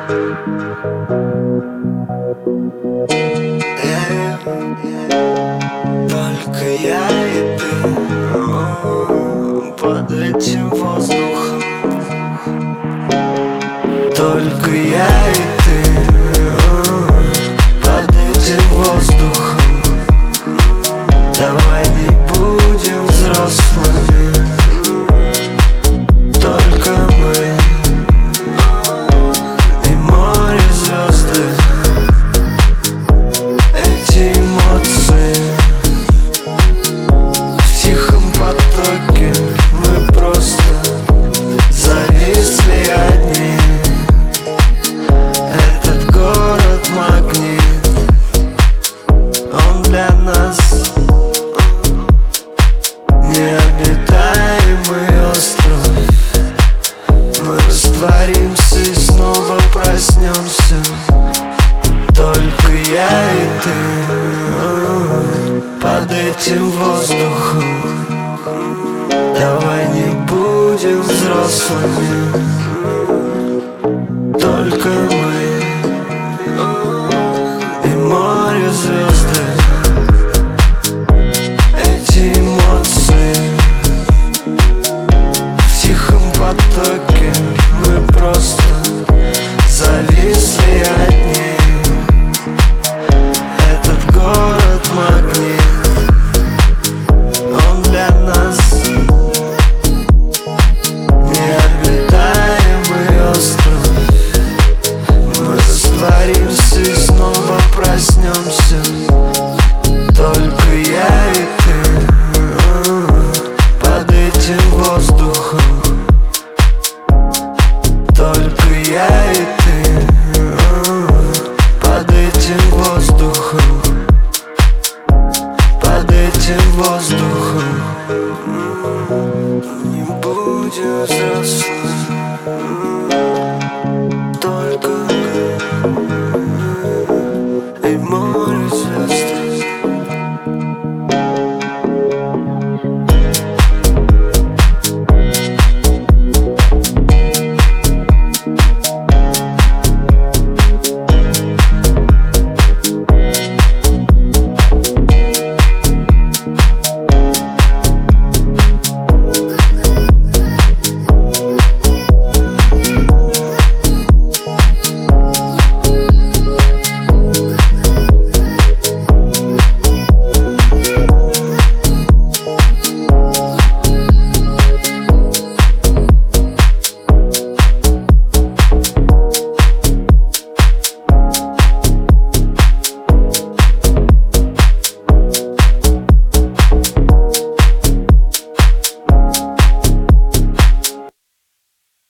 Только я и ты под этим воздухом. Только я и ты под этим воздухом. Давай не будем взрослыми, только мы и море, звезды. Эти эмоции в тихом потоке. Мы просто зависли одни. Этот город магнит, он для нас необитаемый остров. Мы растворимся и снова проснемся. Только я и ты под этим воздухом. Давай не будем взрослыми,